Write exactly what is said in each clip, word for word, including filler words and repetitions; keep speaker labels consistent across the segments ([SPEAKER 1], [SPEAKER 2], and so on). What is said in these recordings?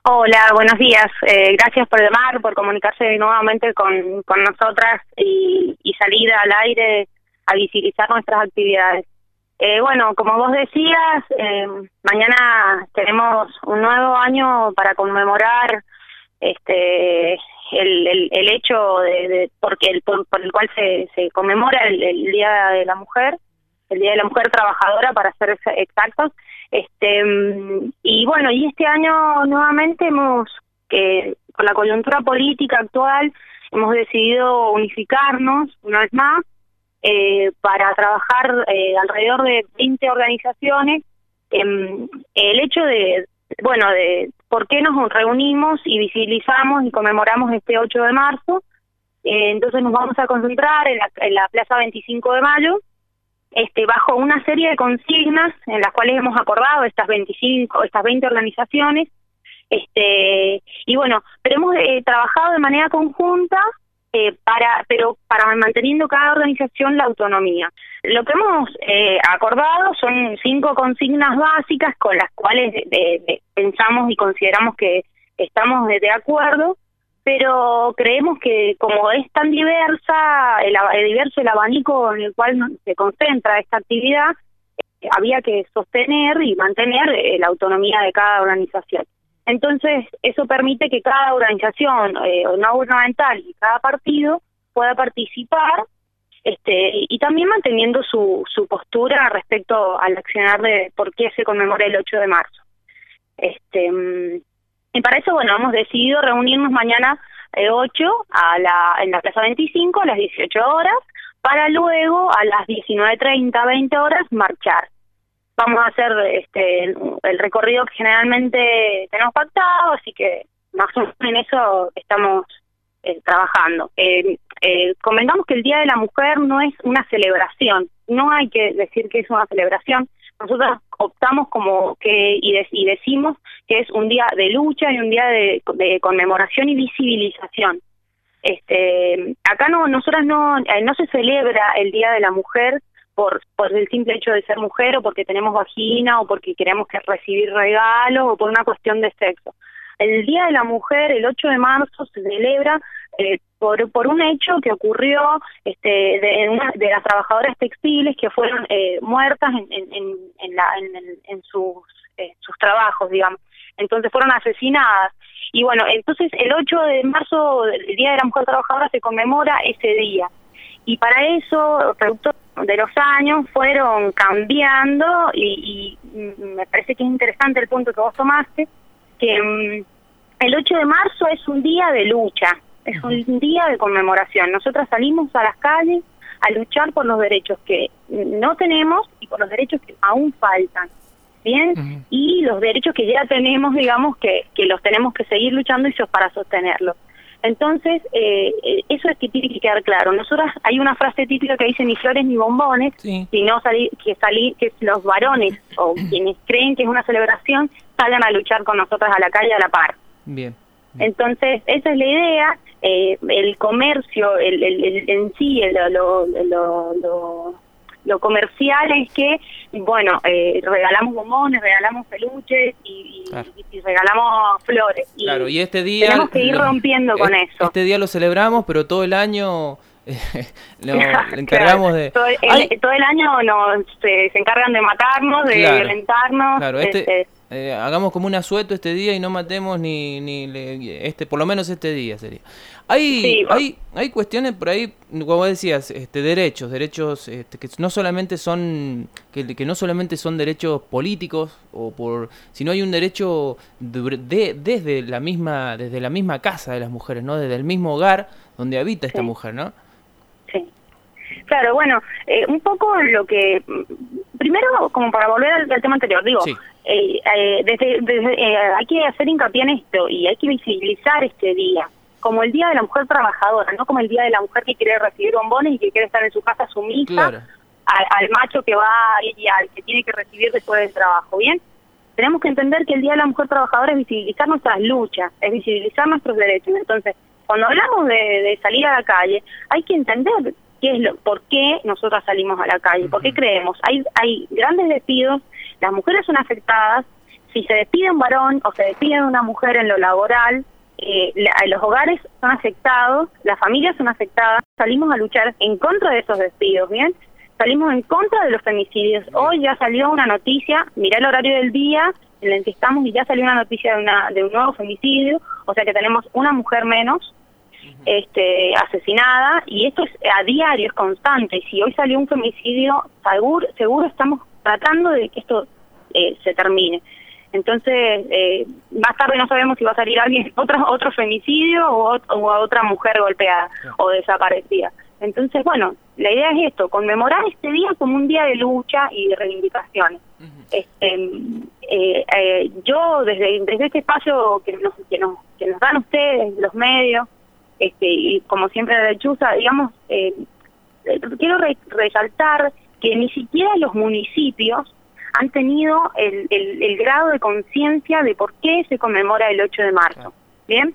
[SPEAKER 1] Hola, buenos días. Eh, gracias por llamar, por comunicarse nuevamente con, con nosotras y, y salir al aire a visibilizar nuestras actividades. Eh, bueno, como vos decías, eh, mañana tenemos un nuevo año para conmemorar este el, el, el hecho de, de porque el, por, por el cual se, se conmemora el, el Día de la Mujer, el Día de la Mujer Trabajadora, para ser exactos. Este y bueno, y este año nuevamente hemos, que con la coyuntura política actual, hemos decidido unificarnos una vez más eh, para trabajar eh, alrededor de veinte organizaciones. Eh, el hecho de, bueno, de por qué nos reunimos y visibilizamos y conmemoramos este ocho de marzo. Eh, entonces nos vamos a concentrar en la, en la Plaza veinticinco de mayo, Este, bajo una serie de consignas en las cuales hemos acordado estas veinticinco, estas veinte organizaciones, este, y bueno, pero hemos eh, trabajado de manera conjunta, eh, para, pero para manteniendo cada organización la autonomía. Lo que hemos eh, acordado son cinco consignas básicas con las cuales de, de, de, pensamos y consideramos que estamos de, de acuerdo, pero creemos que como es tan diversa, el, el diverso el abanico en el cual se concentra esta actividad, eh, había que sostener y mantener eh, la autonomía de cada organización. Entonces, eso permite que cada organización eh, no gubernamental y cada partido pueda participar, este, y también manteniendo su, su postura respecto al accionar de por qué se conmemora el ocho de marzo. Este... Y para eso, bueno, hemos decidido reunirnos mañana eh, ocho a la, en la Plaza veinticinco a las dieciocho horas, para luego a las diecinueve treinta, veinte horas marchar. Vamos a hacer este el, el recorrido que generalmente tenemos pactado, así que más o menos en eso estamos eh, trabajando. Eh, eh, convengamos que el Día de la Mujer no es una celebración, no hay que decir que es una celebración. Nosotros optamos como que y, de, y decimos que es un día de lucha y un día de, de conmemoración y visibilización. Este, acá no, nosotras no, eh, no se celebra el Día de la Mujer por, por el simple hecho de ser mujer, o porque tenemos vagina, o porque queremos que recibir regalos, o por una cuestión de sexo. El Día de la Mujer, el ocho de marzo, se celebra eh, por, por un hecho que ocurrió este, de, una, de las trabajadoras textiles que fueron eh, muertas en, en, en, en, la, en, en sus, eh, sus trabajos, digamos. Entonces fueron asesinadas. Y bueno, entonces el ocho de marzo, el Día de la Mujer Trabajadora, se conmemora ese día. Y para eso, producto de los años, fueron cambiando, y, y me parece que es interesante el punto que vos tomaste, que um, el ocho de marzo es un día de lucha, es un día de conmemoración. Nosotras salimos a las calles a luchar por los derechos que no tenemos y por los derechos que aún faltan, ¿bien? Uh-huh. Y los derechos que ya tenemos, digamos, que, que los tenemos que seguir luchando y eso para sostenerlos. Entonces, eh, eso es que tiene que quedar claro. Nosotras, hay una frase típica que dice: ni flores ni bombones, sí. sino salir, que, salir, que los varones o quienes creen que es una celebración salgan a luchar con nosotras a la calle a la par.
[SPEAKER 2] Bien. bien.
[SPEAKER 1] Entonces, esa es la idea. Eh, el comercio, el, el, el, en sí, el, lo, lo, lo, lo comercial es que, bueno, eh, regalamos bombones, regalamos peluches y, claro. y, y regalamos flores. Y
[SPEAKER 2] claro, y este día...
[SPEAKER 1] tenemos que ir lo, rompiendo con
[SPEAKER 2] es,
[SPEAKER 1] eso.
[SPEAKER 2] Este día lo celebramos, pero todo el año... lo, le encargamos
[SPEAKER 1] claro,
[SPEAKER 2] de...
[SPEAKER 1] Todo el, todo el año nos, se, se encargan de matarnos, de
[SPEAKER 2] claro,
[SPEAKER 1] violentarnos.
[SPEAKER 2] Claro, este...
[SPEAKER 1] este
[SPEAKER 2] Eh, hagamos como un asueto este día y no matemos ni ni le, este por lo menos este día sería. Hay
[SPEAKER 1] sí,
[SPEAKER 2] hay hay cuestiones por ahí, como decías, este derechos, derechos este, que no solamente son que, que no solamente son derechos políticos o por sino hay un derecho de, de, desde la misma desde la misma casa de las mujeres, ¿no? Desde el mismo hogar donde habita esta sí. mujer, ¿no?
[SPEAKER 1] Sí. Claro, bueno, eh, un poco lo que primero, como para volver al, al tema anterior, digo, sí. eh, eh, desde, desde eh, hay que hacer hincapié en esto y hay que visibilizar este día como el Día de la Mujer Trabajadora, no como el Día de la Mujer que quiere recibir bombones y que quiere estar en su casa sumisa, claro. al, al macho que va y al que tiene que recibir después del trabajo, ¿bien? Tenemos que entender que el Día de la Mujer Trabajadora es visibilizar nuestras luchas, es visibilizar nuestros derechos. Entonces, cuando hablamos de, de salir a la calle, hay que entender qué es lo, por qué nosotras salimos a la calle, por qué creemos. Hay, hay grandes despidos, las mujeres son afectadas, si se despide un varón o se despide una mujer en lo laboral, eh, la, los hogares son afectados, las familias son afectadas, salimos a luchar en contra de esos despidos, ¿bien? Salimos en contra de los femicidios. Hoy ya salió una noticia, mirá el horario del día en el que estamos y ya salió una noticia de, una, de un nuevo femicidio, o sea que tenemos una mujer menos este, asesinada, y esto es a diario, es constante, y si hoy salió un femicidio, seguro, seguro estamos tratando de que esto eh, se termine. Entonces, eh, más tarde no sabemos si va a salir alguien, otro, otro femicidio o, o a otra mujer golpeada o desaparecida. Entonces, bueno, la idea es esto, conmemorar este día como un día de lucha y de reivindicaciones. Uh-huh. Este, eh, eh, yo, desde, desde este espacio que nos, que, nos, que nos dan ustedes, los medios, este, y como siempre de Chuza, digamos, eh, quiero re resaltar que ni siquiera los municipios han tenido el, el, el grado de conciencia de por qué se conmemora el ocho de marzo. ¿Bien?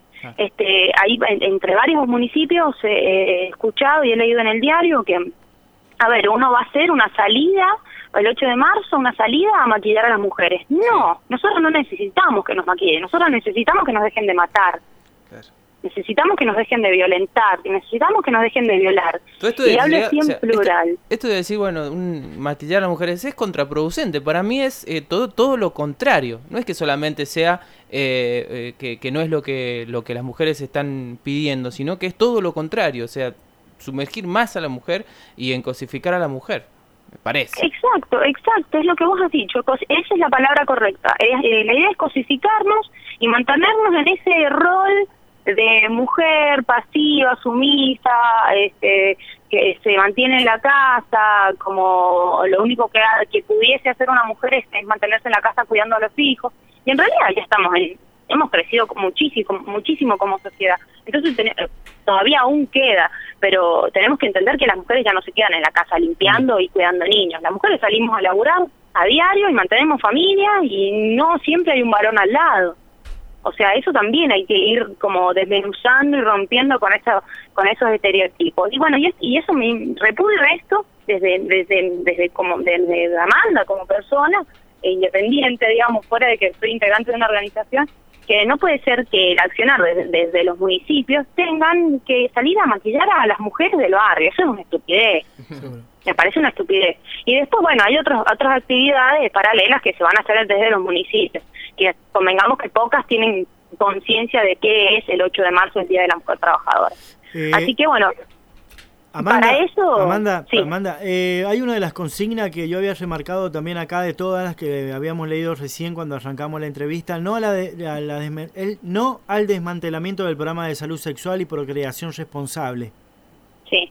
[SPEAKER 1] Este, ahí en, entre varios municipios eh, he escuchado y he leído en el diario que, a ver, uno va a hacer una salida el ocho de marzo, una salida a maquillar a las mujeres. No, nosotros no necesitamos que nos maquillen, nosotros necesitamos que nos dejen de matar. Claro. Necesitamos que nos dejen de violentar, necesitamos que nos dejen de violar.
[SPEAKER 2] Esto de
[SPEAKER 1] y hablo así en o sea, plural.
[SPEAKER 2] Esto, esto de decir, bueno, un, maquillar a las mujeres es contraproducente. Para mí es eh, todo todo lo contrario. No es que solamente sea eh, eh, que, que no es lo que lo que las mujeres están pidiendo, sino que es todo lo contrario. O sea, sumergir más a la mujer y en cosificar a la mujer, me parece.
[SPEAKER 1] Exacto, exacto. Es lo que vos has dicho. Esa es la palabra correcta. Es, eh, la idea es cosificarnos y mantenernos en ese rol de mujer pasiva, sumisa, este, que se mantiene en la casa, como lo único que, que pudiese hacer una mujer es, es mantenerse en la casa cuidando a los hijos, y en realidad ya estamos en, hemos crecido muchísimo, muchísimo como sociedad, entonces ten, todavía aún queda, pero tenemos que entender que las mujeres ya no se quedan en la casa limpiando y cuidando niños, las mujeres salimos a laburar a diario y mantenemos familia, y no siempre hay un varón al lado. O sea, eso también hay que ir como desmenuzando y rompiendo con eso, con esos estereotipos. Y bueno, y, es, y eso me repudio esto desde desde desde como desde Amanda como persona e independiente, digamos, fuera de que soy integrante de una organización, que no puede ser que el accionar desde, desde los municipios tengan que salir a maquillar a las mujeres del barrio. Eso es una estupidez. Me parece una estupidez. Y después, bueno, hay otros, otras actividades paralelas que se van a hacer desde los municipios, que convengamos que pocas tienen conciencia de qué es el ocho de marzo, el Día de la Mujer Trabajadora. Eh, Así que, bueno,
[SPEAKER 3] Amanda,
[SPEAKER 1] para eso...
[SPEAKER 3] Amanda,
[SPEAKER 1] sí.
[SPEAKER 3] Amanda eh, hay una de las consignas que yo había remarcado también acá, de todas las que habíamos leído recién cuando arrancamos la entrevista, no, a la de, a la desme, el, no al desmantelamiento del programa de salud sexual y procreación responsable.
[SPEAKER 1] Sí.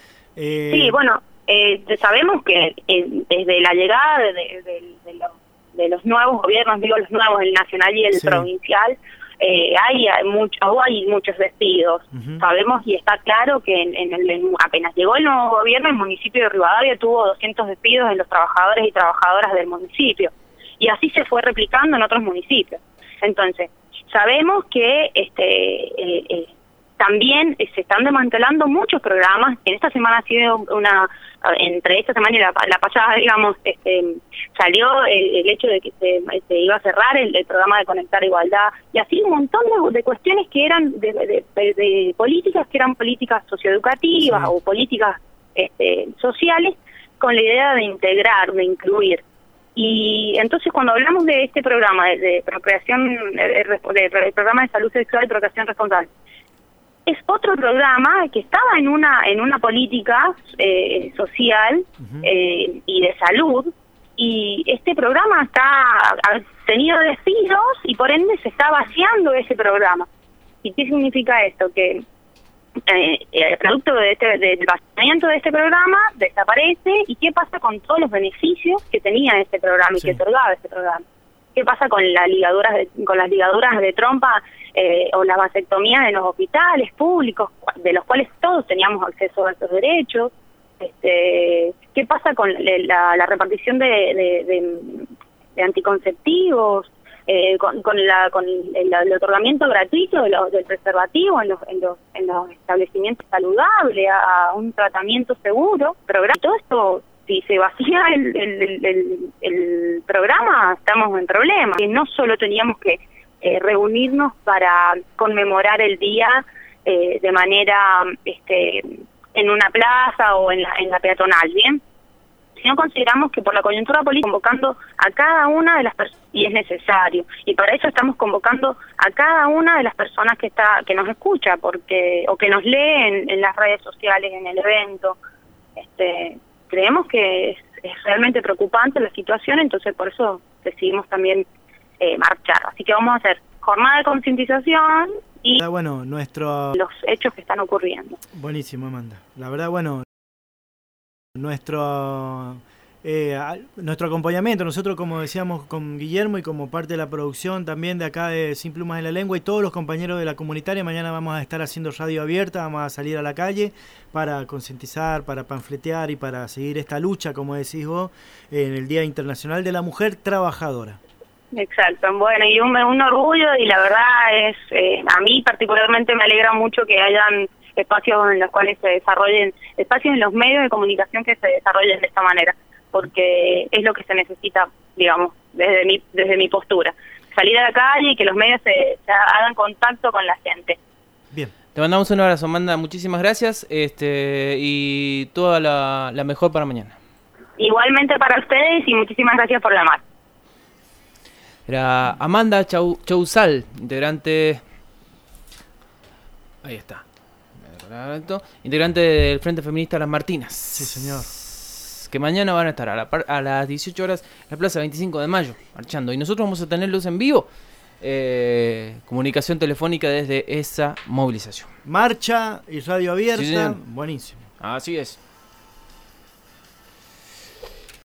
[SPEAKER 3] Eh,
[SPEAKER 1] sí, bueno... Eh, sabemos que eh, desde la llegada de, de, de, de, los, de los nuevos gobiernos, digo los nuevos, el nacional y el sí. provincial, eh, hay, hay, mucho, hay muchos despidos. Uh-huh. Sabemos y está claro que en, en el, en, apenas llegó el nuevo gobierno, el municipio de Rivadavia tuvo doscientos despidos de los trabajadores y trabajadoras del municipio. Y así se fue replicando en otros municipios. Entonces, sabemos que este eh, eh, también se están desmantelando muchos programas. En esta semana ha sido una, entre esta semana y la, la pasada, digamos, este, salió el, el hecho de que se, se iba a cerrar el, el programa de Conectar Igualdad, y así un montón de, de cuestiones que eran de, de, de, de políticas que eran políticas socioeducativas sí. o políticas este, sociales, con la idea de integrar, de incluir. Y entonces cuando hablamos de este programa de, de procreación, de, de, de, de programa de salud sexual y procreación responsable, es otro programa que estaba en una en una política eh, social uh-huh. eh, y de salud, y este programa está ha tenido despidos y por ende se está vaciando ese programa. ¿Y qué significa esto? Que eh, el producto de este, del vaciamiento de este programa desaparece, y ¿qué pasa con todos los beneficios que tenía este programa sí. y que otorgaba este programa? ¿Qué pasa con las ligaduras de, con las ligaduras de trompa eh, o la vasectomía en los hospitales públicos, de los cuales todos teníamos acceso a estos derechos? Este, ¿qué pasa con la, la repartición de, de, de, de anticonceptivos? Eh, con, con, la, con el, el otorgamiento gratuito de los, del preservativo en los, en los, en los establecimientos saludables, a, a un tratamiento seguro, programa. Todo esto si se vacía el, el, el, el programa, estamos en problemas. Y no solo teníamos que eh, reunirnos para conmemorar el día eh, de manera este, en una plaza o en la, en la peatonal, ¿bien? Sino consideramos que por la coyuntura política convocando a cada una de las personas, y es necesario, y para eso estamos convocando a cada una de las personas que está que nos escucha, porque o que nos lee en, en las redes sociales, en el evento. Este, creemos que es, es realmente preocupante la situación, entonces por eso decidimos también eh, marchar. Así que vamos a hacer jornada de concientización y
[SPEAKER 3] bueno, nuestro...
[SPEAKER 1] los hechos que están ocurriendo.
[SPEAKER 3] Buenísimo, Amanda. La verdad, bueno, nuestro eh, nuestro acompañamiento, nosotros como decíamos con Guillermo y como parte de la producción también de acá de Sin Plumas en la Lengua y todos los compañeros de la comunitaria, mañana vamos a estar haciendo radio abierta, vamos a salir a la calle para concientizar, para panfletear y para seguir esta lucha, como decís vos, en el Día Internacional de la Mujer Trabajadora.
[SPEAKER 1] Exacto, bueno, y un, un orgullo, y la verdad es, eh, a mí particularmente me alegra mucho que hayan espacios en los cuales se desarrollen, espacios en los medios de comunicación que se desarrollen de esta manera, porque es lo que se necesita, digamos, desde mi desde mi postura, salir a la calle y que los medios se, se hagan contacto con la gente.
[SPEAKER 2] Bien, te mandamos un abrazo, Amanda, muchísimas gracias, este y toda la, la mejor para mañana.
[SPEAKER 1] Igualmente para ustedes y muchísimas gracias por llamar.
[SPEAKER 2] Era Amanda Chau, Chouzal, integrante, ahí está, integrante del Frente Feminista Las Martinas.
[SPEAKER 3] Sí, señor.
[SPEAKER 2] Que mañana van a estar a, la, a las dieciocho horas en la Plaza veinticinco de mayo, marchando. Y nosotros vamos a tenerlos en vivo, eh, comunicación telefónica desde esa movilización.
[SPEAKER 3] Marcha y radio abierta,
[SPEAKER 2] sí,
[SPEAKER 3] buenísimo.
[SPEAKER 2] Así es.